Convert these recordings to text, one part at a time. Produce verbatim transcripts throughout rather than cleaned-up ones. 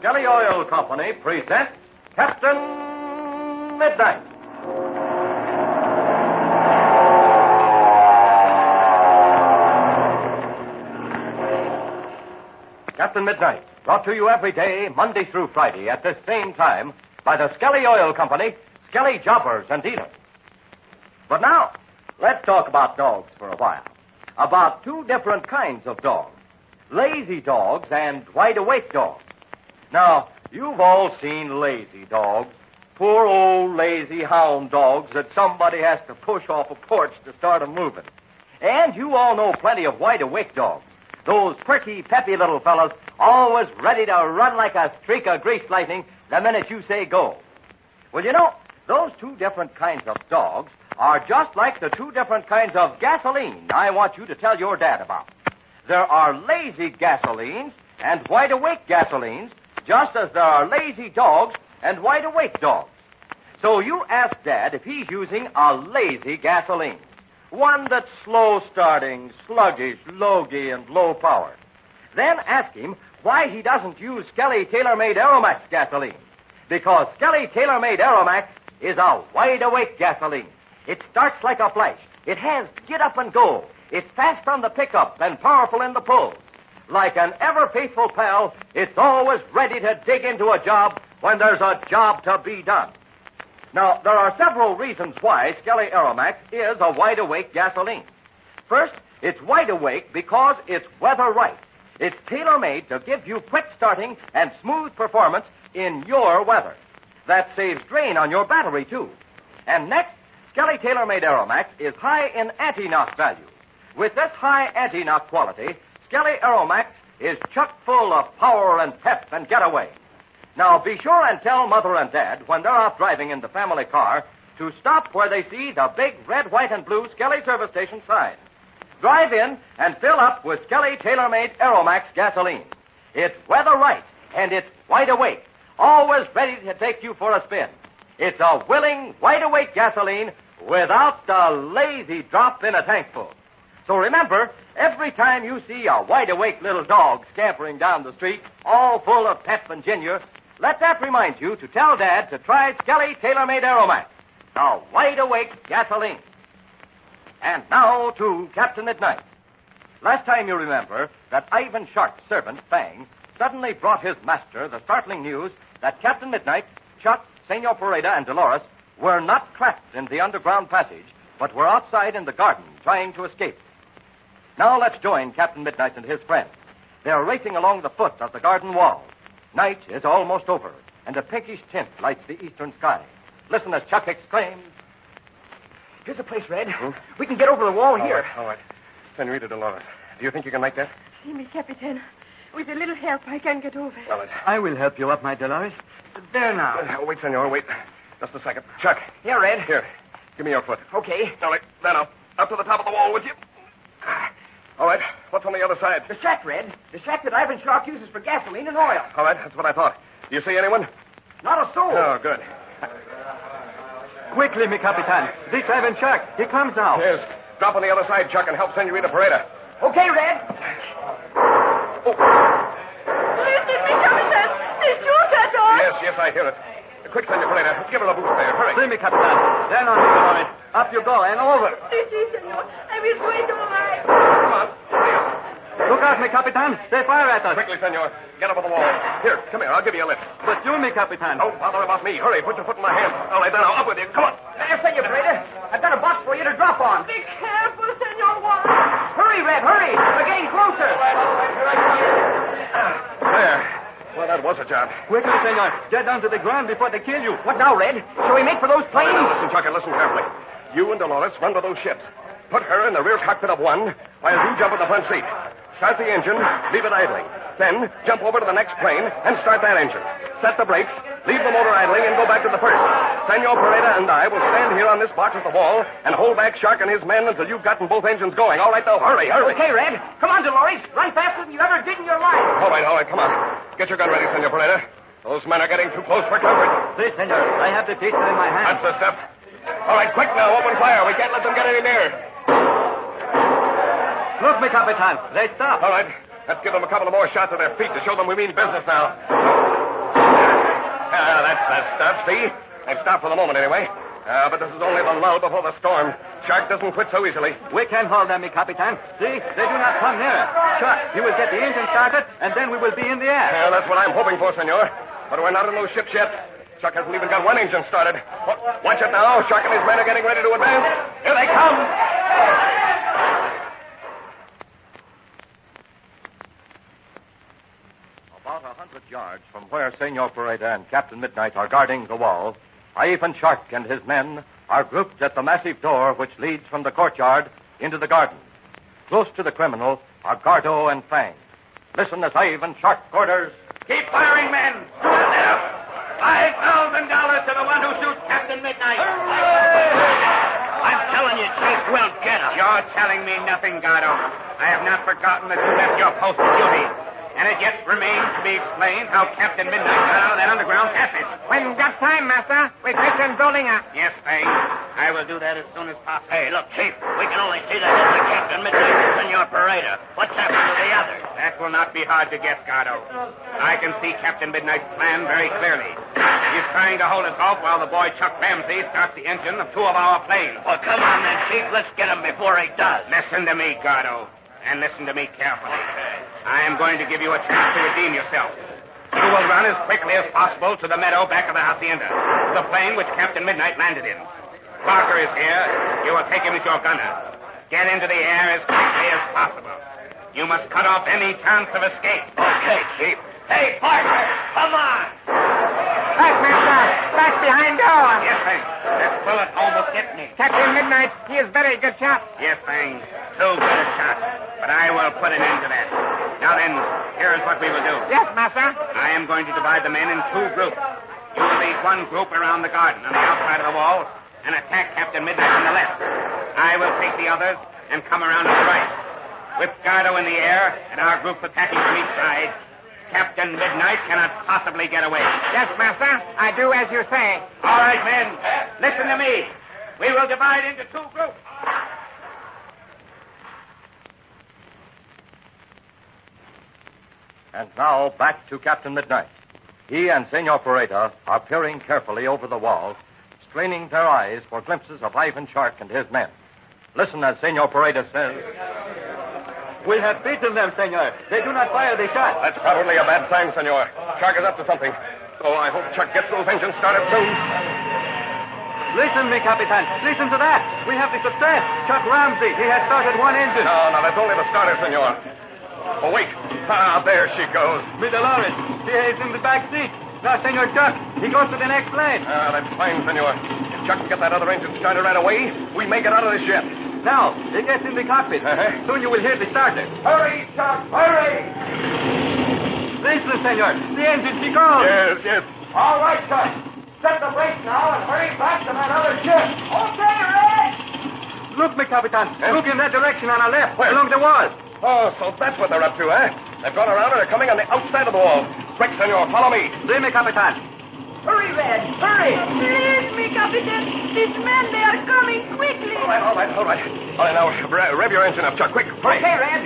Skelly Oil Company presents Captain Midnight. Captain Midnight, brought to you every day, Monday through Friday, at this same time, by the Skelly Oil Company, Skelly Jobbers and Dealers. But now, let's talk about dogs for a while. About two different kinds of dogs. Lazy dogs and wide-awake dogs. Now, you've all seen lazy dogs. Poor old lazy hound dogs that somebody has to push off a porch to start them moving. And you all know plenty of wide-awake dogs. Those perky, peppy little fellas, always ready to run like a streak of greased lightning the minute you say go. Well, you know, those two different kinds of dogs are just like the two different kinds of gasoline I want you to tell your dad about. There are lazy gasolines and wide-awake gasolines, just as there are lazy dogs and wide-awake dogs. So you ask Dad if he's using a lazy gasoline. One that's slow-starting, sluggish, logy, and low-powered. Then ask him why he doesn't use Skelly Tailor-Made Aeromax gasoline. Because Skelly Tailor-Made Aeromax is a wide-awake gasoline. It starts like a flash. It has get-up-and-go. It's fast on the pickup and powerful in the pull. Like an ever-faithful pal, it's always ready to dig into a job when there's a job to be done. Now, there are several reasons why Skelly Aeromax is a wide-awake gasoline. First, it's wide-awake because it's weather-right. It's tailor-made to give you quick starting and smooth performance in your weather. That saves drain on your battery, too. And next, Skelly Tailor-Made Aeromax is high in anti-knock value. With this high anti-knock quality, Skelly Aeromax is chock full of power and pep and getaway. Now, be sure and tell Mother and Dad, when they're off driving in the family car, to stop where they see the big red, white, and blue Skelly service station sign. Drive in and fill up with Skelly Tailor-Made Aeromax gasoline. It's weather-right, and it's wide-awake, always ready to take you for a spin. It's a willing, wide-awake gasoline without the lazy drop in a tank full. So remember, every time you see a wide-awake little dog scampering down the street, all full of pep and ginger, let that remind you to tell Dad to try Skelly Tailor-Made Aeromax, the wide-awake gasoline. And now to Captain Midnight. Last time you remember that Ivan Shark's servant, Fang, suddenly brought his master the startling news that Captain Midnight, Chuck, Senor Pareda, and Dolores were not trapped in the underground passage, but were outside in the garden trying to escape. Now let's join Captain Midnight and his friends. They are racing along the foot of the garden wall. Night is almost over, and a pinkish tint lights the eastern sky. Listen as Chuck exclaims. Here's the place, Red. Hmm? We can get over the wall all here. Right, all right. Senorita Dolores, do you think you can make that? See me, Capitan. With a little help, I can get over. Well, it's... I will help you up, my Dolores. There now. Uh, wait, senor, wait. Just a second. Chuck. Yeah, Red. Here, give me your foot. Okay. All right, then up. Up to the top of the wall with you. All right, what's on the other side? The shack, Red. The shack that Ivan Shark uses for gasoline and oil. All right, that's what I thought. Do you see anyone? Not a soul. Oh, good. Quickly, mi Capitan. This Ivan Shark. He comes now. Yes. Drop on the other side, Chuck, and help Senorita Pareda. Okay, Red. Oh. Listen, mi Capitan. They shoot at us. Yes, yes, I hear it. Quick, Senor Pareda. Give her a boost there. Hurry. See me, Capitan. Then on, mi Dolores. Up you go, and over. Si, si, senor. I will do it all right. Come on. Look out, mi Capitan. They fire at us. Quickly, senor. Get up on the wall. Here, come here. I'll give you a lift. But you, mi Capitan. Don't bother about me. Hurry. Put your foot in my hand. All right, then I'll up with you. Come on. There, Senor Pareda. I've got a box for you to drop on. Be careful, senor Juan. Hurry, Red, hurry. We're getting closer. There. Well, that was a job. Quickly, senor. Get down to the ground before they kill you. What now, Red? Shall we make for those planes? Now, listen, Chuck, and listen carefully. You and Dolores run to those ships. Put her in the rear cockpit of one while you jump in the front seat. Start the engine, leave it idling. Then jump over to the next plane and start that engine. Set the brakes, leave the motor idling, and go back to the first. Senor Pareda and I will stand here on this box at the wall and hold back Shark and his men until you've gotten both engines going. All right, though, hurry, hurry. Okay, Red. Come on, Dolores. Run faster than you ever did in your life. All right, all right, come on. Get your gun ready, Senor Pareda. Those men are getting too close for comfort. Please, senor. I have the pistol in my hand. That's the stuff. All right, quick now, open fire. We can't let them get any nearer. Look, mi Capitan. They stop. All right. Let's give them a couple of more shots at their feet to show them we mean business now. Ah, that's the stuff, see? They've stopped for the moment, anyway. Uh, but this is only the lull before the storm. Shark doesn't quit so easily. We can hold them, mi Capitan. See, they do not come near. Chuck, you will get the engine started, and then we will be in the air. Yeah, that's what I'm hoping for, senor. But we're not in those ships yet. Chuck hasn't even got one engine started. Watch it now. Chuck and his men are getting ready to advance. Here they come. About a hundred yards from where Senor Pareda and Captain Midnight are guarding the wall, Ivan Shark and his men are grouped at the massive door which leads from the courtyard into the garden. Close to the criminal are Gardo and Fang. Listen as Ivan Shark orders. Keep firing, men. Shoot them. Five thousand dollars to the one who shoots Captain Midnight. I'm telling you, Chief, we'll get him. You're telling me nothing, Gardo. I have not forgotten that you left your post of duty. And it yet remains to be explained how Captain Midnight got out of that underground passage. When got time, Master, we take them building up. Yes, Fang. I will do that as soon as possible. Hey, look, Chief, we can only see the heads of Captain Midnight and Senor Pareda. What's happened to the others? That will not be hard to guess, Gardo. I can see Captain Midnight's plan very clearly. He's trying to hold us off while the boy Chuck Ramsey starts the engine of two of our planes. Well, come on then, Chief. Let's get him before he does. Listen to me, Gardo. And listen to me carefully. I am going to give you a chance to redeem yourself. You will run as quickly as possible to the meadow back of the hacienda, the plane which Captain Midnight landed in. Parker is here. You will take him as your gunner. Get into the air as quickly as possible. You must cut off any chance of escape. Okay, Chief. Hey, Parker, come on. Back, Master. Back behind door. Yes, Fang. That bullet almost hit me. Captain Midnight, he is very good shot. Yes, Fang. Too good a shot. But I will put an end to that. Now then, here is what we will do. Yes, Master. I am going to divide the men in two groups. You will lead one group around the garden on the outside of the wall and attack Captain Midnight on the left. I will take the others and come around to the right. With Gardo in the air and our groups attacking from each side, Captain Midnight cannot possibly get away. Yes, Master. I do as you say. All right, men. Listen to me. We will divide into two groups. And now back to Captain Midnight. He and Senor Pareda are peering carefully over the wall, straining their eyes for glimpses of Ivan Shark and his men. Listen as Senor Pareda says. We have beaten them, senor. They do not fire the shot. That's probably a bad sign, senor. Shark is up to something. So I hope Chuck gets those engines started soon. Listen, mi Capitan. Listen to that. We have the success. Chuck Ramsey. He has started one engine. No, no, that's only the starter, senor. Oh, wait. Ah, there she goes. Mi Dolores. She is in the back seat. Now, Senor Chuck. He goes to the next lane. Ah, that's fine, senor. If Chuck can get that other engine started right away, we may get out of this ship. Now, he gets in the cockpit. Uh-huh. Soon you will hear the starter. Hurry, Chuck, hurry! Listen, senor. The engine, she goes. Yes, yes. All right, Chuck. Set the brakes now and hurry back to that other ship. Okay, Red. Look, mi Capitan. Yes? Look in that direction on our left, Where? along the wall. Oh, so that's what they're up to, eh? They've gone around and are coming on the outside of the wall. Quick, senor, follow me. See, mi Capitan. Hurry, Red. Hurry. Please, mi Capitan. These men, they are coming quickly. All right, all right, all right. All right, now, rev, rev your engine up, Chuck. Quick, hurry. Okay, Red.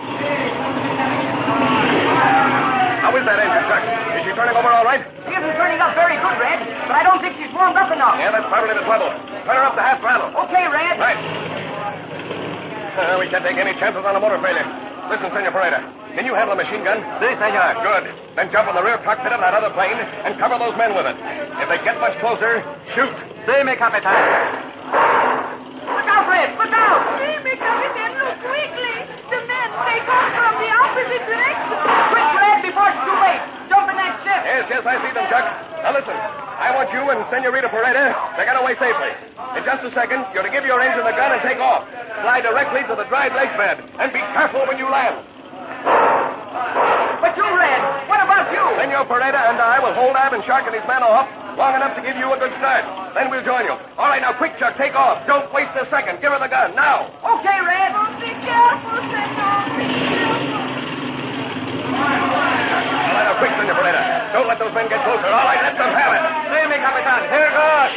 How is that engine, Chuck? Is she turning over all right? She isn't turning up very good, Red, but I don't think she's warmed up enough. Yeah, that's probably the trouble. Turn her up to half throttle. Okay, Red. Right. Uh, we can't take any chances on a motor failure. Listen, Senor Pareda, can you handle a machine gun? See, senor. Good. Then jump in the rear cockpit of that other plane and cover those men with it. If they get much closer, shoot. See, mi Capitan. Look out, Red. Look out. See, mi Capitan, look quickly. The men, they come from the opposite direction. Quick, Red, before it's too late. Jump in that ship. Yes, yes, I see them, Chuck. Now listen, I want you and Senorita Pareda to get away safely. In just a second, you're to give your engine the gun and take off. Fly directly to the dried lake bed, and be careful when you land. But you, Red, what about you? Senor Pareda and I will hold Ivan Shark and his men off long enough to give you a good start. Then we'll join you. All right, now, quick, Chuck, take off. Don't waste a second. Give her the gun, now. Okay, Red. Oh, be careful, senor. Be careful. All right, now, quick, Senor Pareda. Don't let those men get closer. All right, let them have it. See, mi Capitan. Here goes.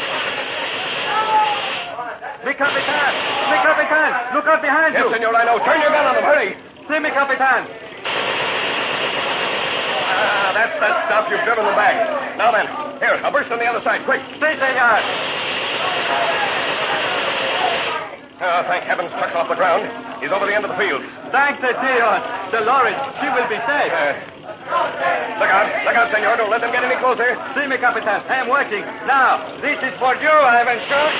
Mi Capitan. Mi Capitan. Look out behind Yes, you. Senor, I know. Turn your gun on them. Hurry. See, mi Capitan. Ah, that's the stuff. You've driven them back. Now then, here, a burst on the other side, quick. Si, senor. Oh, thank heavens, Chuck's off the ground. He's over the end of the field. Thanks, senor. Dolores, she will be safe. Uh, look out, look out, senor. Don't let them get any closer. See me, Capitan. I am working. Now, this is for you, Ivan Shaw.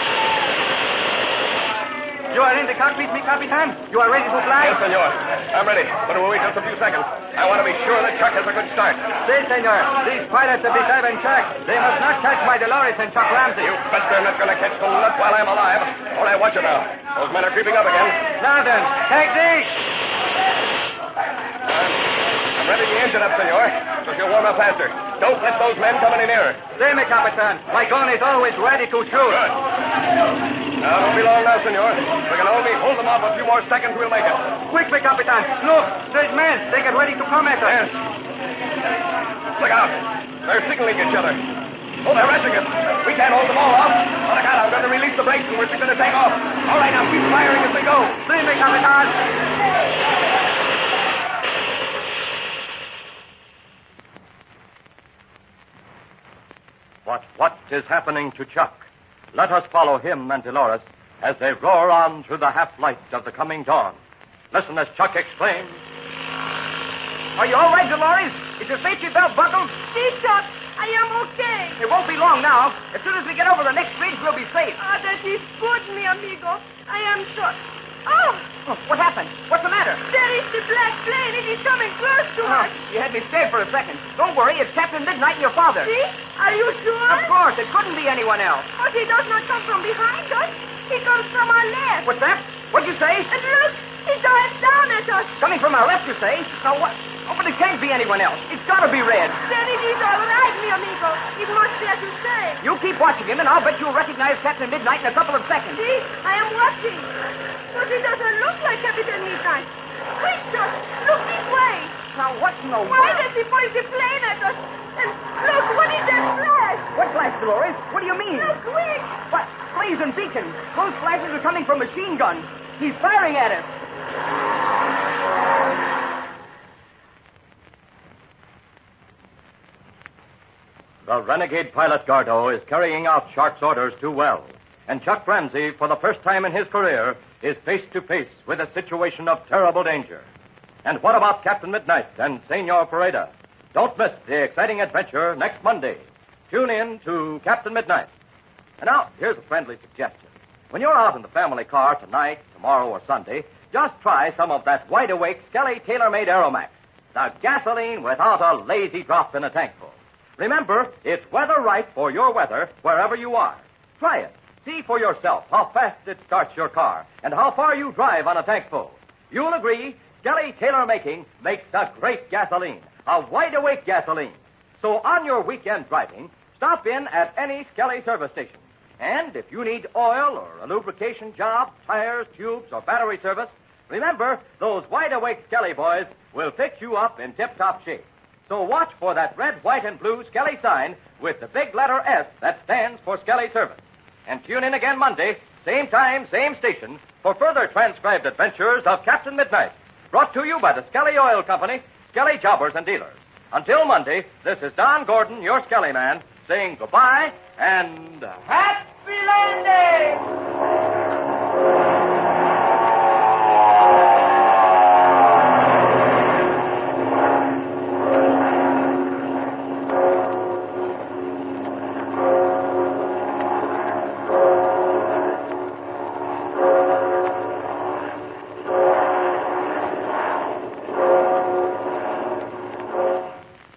You are in the cockpit, mi Capitan? You are ready to fly? Yes, senor. I'm ready, but we'll wait just a few seconds. I want to be sure that Chuck has a good start. Si, senor. These pilots of this Ivan Chuck, they must not catch my Dolores and Chuck Ramsey. You bet they're not going to catch the nut while I'm alive. All right, watch it now. Those men are creeping up again. Now then, take these. I'm ready the engine up, senor, so she'll warm up faster. Don't let those men come any nearer. See me, Capitan. My gun is always ready to shoot. Good. Now, don't be long now, senor. We can only hold them off a few more seconds. We'll make it. Quick, mi Capitan. Look, there's men. They get ready to come at us. Yes. Look out. They're signaling each other. Oh, they're rushing us. We can't hold them all off. Oh, look out. I'm going to release the brakes and we're going to take off. All right, now keep firing as we go. See me, Capitan. What, what is happening to Chuck? Let us follow him and Dolores as they roar on through the half-light of the coming dawn. Listen as Chuck exclaims. Are you all right, Dolores? Is your safety belt buckled? See, Chuck, I am okay. It won't be long now. As soon as we get over the next bridge, we'll be safe. Ah, that is good, mi amigo. I am so... Oh! Oh, what happened? What's the matter? There is the black plane. It is coming close to Oh, us. you had me scared for a second. Don't worry, it's Captain Midnight and your father. See? Are you sure? Of course, it couldn't be anyone else. But he does not come from behind us. He comes from our left. What's that? What'd you say? And look, he dives down at us. Coming from our left, you say? Now what? Oh, but it can't be anyone else. It's got to be Red. Then it is all right, mi amigo. It must be as you say. You keep watching him, and I'll bet you'll recognize Captain Midnight in a couple of seconds. See? I am watching. But it doesn't look like Captain Midnight. Quick, Chuck. Look this way. Now, what in the Why world? does he point the plane at us? And look, what is that flash? What flash, Dolores? What do you mean? Look, quick. What? Blazing beacon. Those flashes are coming from machine guns. He's firing at us. The renegade pilot Gardo is carrying out Shark's orders too well. And Chuck Ramsey, for the first time in his career, is face to face with a situation of terrible danger. And what about Captain Midnight and Senor Pareda? Don't miss the exciting adventure next Monday. Tune in to Captain Midnight. And now, here's a friendly suggestion. When you're out in the family car tonight, tomorrow, or Sunday, just try some of that wide-awake Skelly tailor-made Aeromax. The gasoline without a lazy drop in a tank full. Remember, it's weather right for your weather wherever you are. Try it. See for yourself how fast it starts your car and how far you drive on a tank full. You'll agree, Skelly Tailor Making makes a great gasoline, a wide-awake gasoline. So on your weekend driving, stop in at any Skelly service station. And if you need oil or a lubrication job, tires, tubes, or battery service, remember, those wide-awake Skelly boys will fix you up in tip-top shape. So watch for that red, white, and blue Skelly sign with the big letter S that stands for Skelly Service. And tune in again Monday, same time, same station, for further transcribed adventures of Captain Midnight. Brought to you by the Skelly Oil Company, Skelly Jobbers and Dealers. Until Monday, this is Don Gordon, your Skelly man, saying goodbye and... Happy landing!